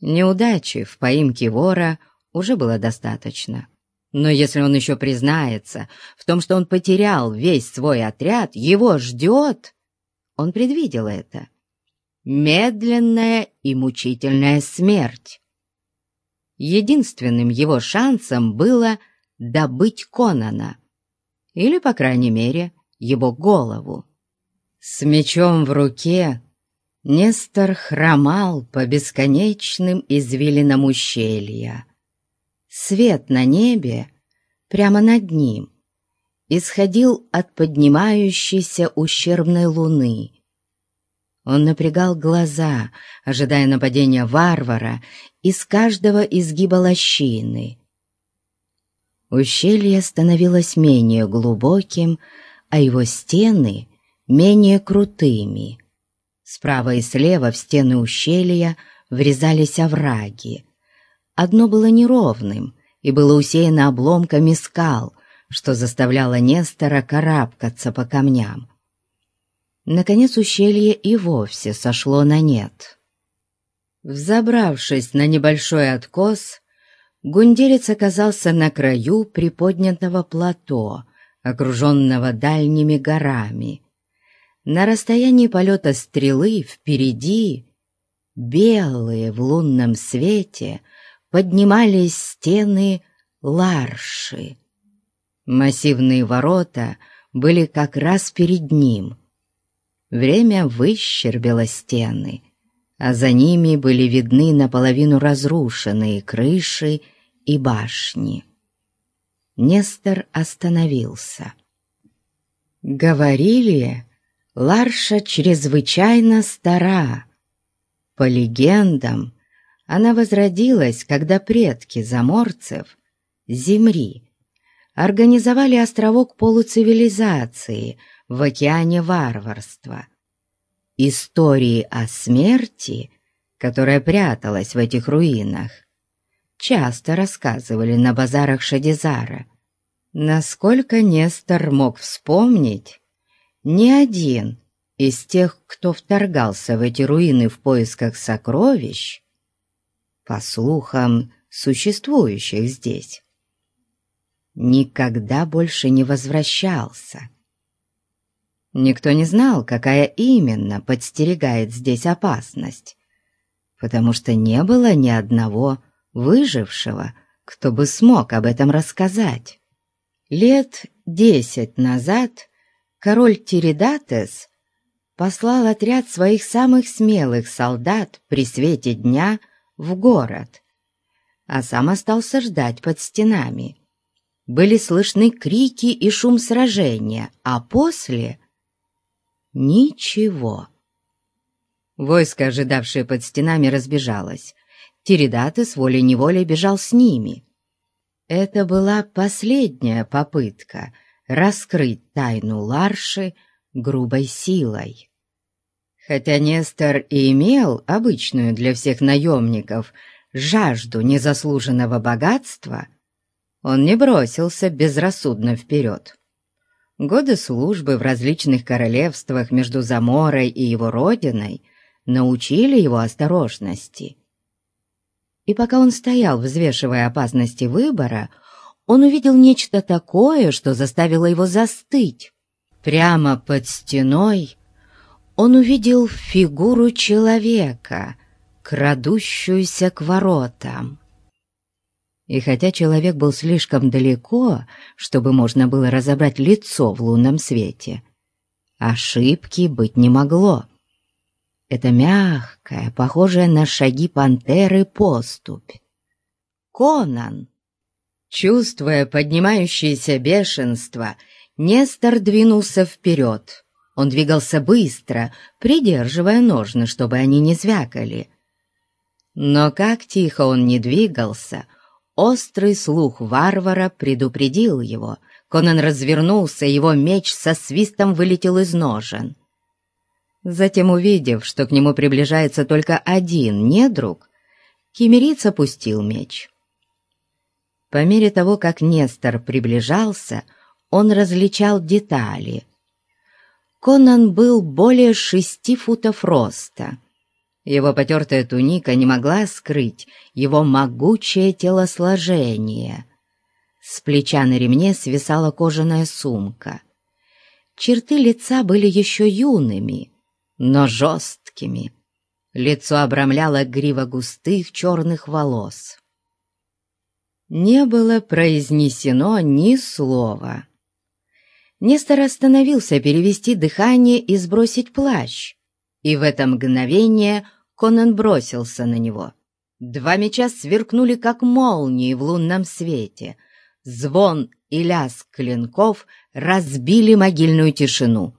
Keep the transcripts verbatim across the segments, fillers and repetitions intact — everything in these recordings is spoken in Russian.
Неудачи в поимке вора уже было достаточно. Но если он еще признается в том, что он потерял весь свой отряд, его ждет, он предвидел это, медленная и мучительная смерть. Единственным его шансом было добыть Конана, или, по крайней мере, его голову. С мечом в руке Нестор хромал по бесконечным извилинам ущелья. Свет на небе, прямо над ним, исходил от поднимающейся ущербной луны. Он напрягал глаза, ожидая нападения варвара из каждого изгиба лощины. Ущелье становилось менее глубоким, а его стены менее крутыми. Справа и слева в стены ущелья врезались овраги. Одно было неровным и было усеяно обломками скал, что заставляло Нестора карабкаться по камням. Наконец ущелье и вовсе сошло на нет. Взобравшись на небольшой откос, гундерец оказался на краю приподнятого плато, окруженного дальними горами. На расстоянии полета стрелы впереди, белые в лунном свете, поднимались стены Ларши. Массивные ворота были как раз перед ним. Время выщербило стены, а за ними были видны наполовину разрушенные крыши и башни. Нестор остановился. Говорили, Ларша чрезвычайно стара. По легендам, она возродилась, когда предки заморцев, Зимри, организовали островок полуцивилизации в океане варварства. Истории о смерти, которая пряталась в этих руинах, часто рассказывали на базарах Шадизара. Насколько Нестор мог вспомнить, ни один из тех, кто вторгался в эти руины в поисках сокровищ, по слухам, существующих здесь, никогда больше не возвращался. Никто не знал, какая именно подстерегает здесь опасность, потому что не было ни одного выжившего, кто бы смог об этом рассказать. Лет десять назад король Тиридатес послал отряд своих самых смелых солдат при свете дня в город, а сам остался ждать под стенами. Были слышны крики и шум сражения, а после — ничего. Войско, ожидавшее под стенами, разбежалось. Тиридатес волей-неволей бежал с ними. Это была последняя попытка раскрыть тайну Ларши грубой силой. Хотя Нестор и имел обычную для всех наемников жажду незаслуженного богатства, он не бросился безрассудно вперед. Годы службы в различных королевствах между Заморой и его родиной научили его осторожности. И пока он стоял, взвешивая опасности выбора, он увидел нечто такое, что заставило его застыть. Прямо под стеной он увидел фигуру человека, крадущуюся к воротам. И хотя человек был слишком далеко, чтобы можно было разобрать лицо в лунном свете, ошибки быть не могло. Это мягкая, похожая на шаги пантеры поступь. Конан! Чувствуя поднимающееся бешенство, Нестор двинулся вперед. Он двигался быстро, придерживая ножны, чтобы они не звякали. Но как тихо он ни двигался, острый слух варвара предупредил его. Конан развернулся, его меч со свистом вылетел из ножен. Затем, увидев, что к нему приближается только один недруг, киммериец опустил меч. По мере того, как Нестор приближался, он различал детали. Конан был более шести футов роста. Его потертая туника не могла скрыть его могучее телосложение. С плеча на ремне свисала кожаная сумка. Черты лица были еще юными, но жесткими. Лицо обрамляла грива густых черных волос. Не было произнесено ни слова. Нестор остановился перевести дыхание и сбросить плащ, и в это мгновение Конан бросился на него. Два меча сверкнули, как молнии в лунном свете. Звон и лязг клинков разбили могильную тишину.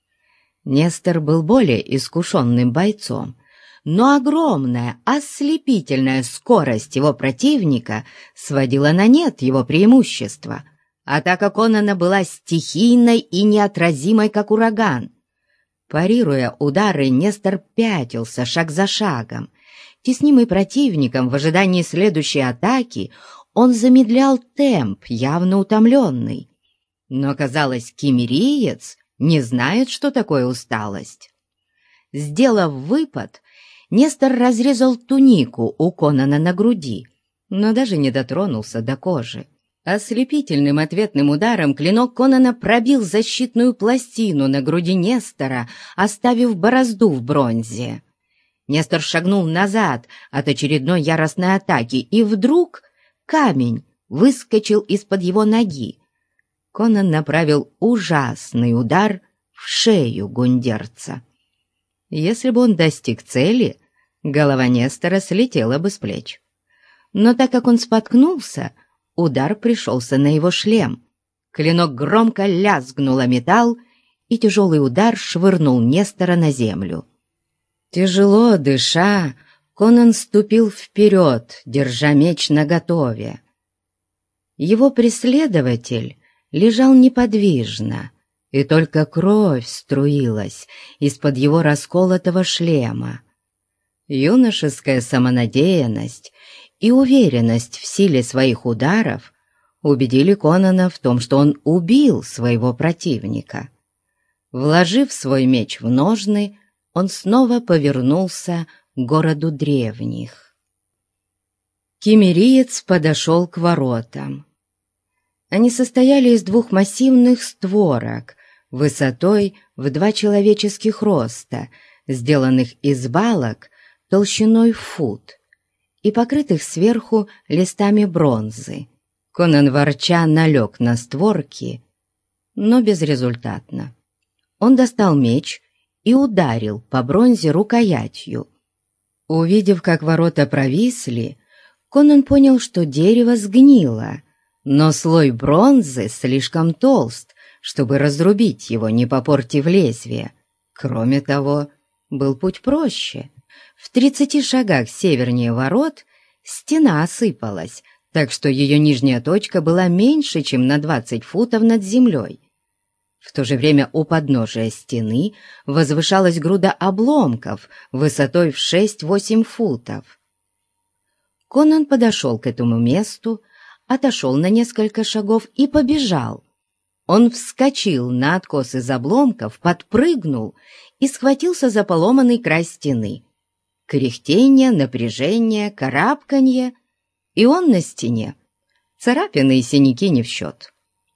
Нестор был более искушенным бойцом, но огромная, ослепительная скорость его противника сводила на нет его преимущество. Атака Конана была стихийной и неотразимой, как ураган. Парируя удары, Нестор пятился шаг за шагом. Теснимый противником в ожидании следующей атаки, он замедлял темп, явно утомленный. Но, казалось, киммериец не знает, что такое усталость. Сделав выпад, Нестор разрезал тунику у Конана на груди, но даже не дотронулся до кожи. Ослепительным ответным ударом клинок Конана пробил защитную пластину на груди Нестора, оставив борозду в бронзе. Нестор шагнул назад от очередной яростной атаки, и вдруг камень выскочил из-под его ноги. Конан направил ужасный удар в шею гундерца. Если бы он достиг цели, голова Нестора слетела бы с плеч. Но так как он споткнулся, удар пришелся на его шлем. Клинок громко лязгнул о металл, и тяжелый удар швырнул Нестора на землю. Тяжело дыша, Конан ступил вперед, держа меч наготове. Его преследователь лежал неподвижно, и только кровь струилась из-под его расколотого шлема. Юношеская самонадеянность и уверенность в силе своих ударов убедили Конана в том, что он убил своего противника. Вложив свой меч в ножны, он снова повернулся к городу древних. Киммериец подошел к воротам. Они состояли из двух массивных створок, высотой в два человеческих роста, сделанных из балок толщиной в фут и покрытых сверху листами бронзы. Конан ворча налег на створки, но безрезультатно. Он достал меч и ударил по бронзе рукоятью. Увидев, как ворота провисли, Конан понял, что дерево сгнило, но слой бронзы слишком толст, чтобы разрубить его, не попортив лезвие. Кроме того, был путь проще. В тридцати шагах севернее ворот стена осыпалась, так что ее нижняя точка была меньше, чем на двадцать футов над землей. В то же время у подножия стены возвышалась груда обломков высотой в шесть-восемь футов. Конан подошел к этому месту, отошел на несколько шагов и побежал. Он вскочил на откос из обломков, подпрыгнул и схватился за поломанный край стены. Кряхтение, напряжение, карабканье, и он на стене. Царапины и синяки не в счет.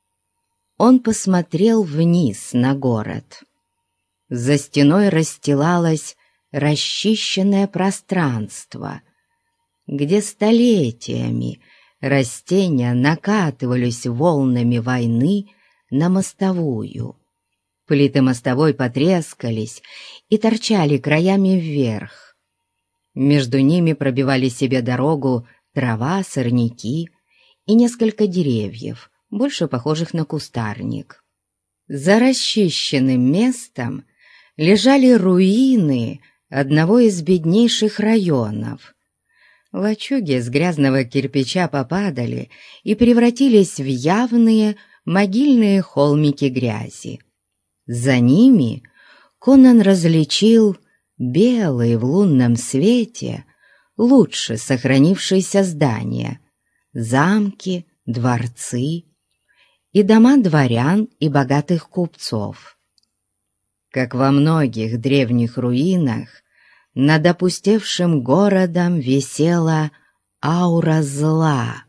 Он посмотрел вниз на город. За стеной расстилалось расчищенное пространство, где столетиями растения накатывались волнами войны на мостовую. Плиты мостовой потрескались и торчали краями вверх. Между ними пробивали себе дорогу трава, сорняки и несколько деревьев, больше похожих на кустарник. За расчищенным местом лежали руины одного из беднейших районов. Лачуги из грязного кирпича попадали и превратились в явные могильные холмики грязи. За ними Конан различил белые в лунном свете лучше сохранившиеся здания, замки, дворцы и дома дворян и богатых купцов. Как во многих древних руинах, над опустевшим городом висела аура зла.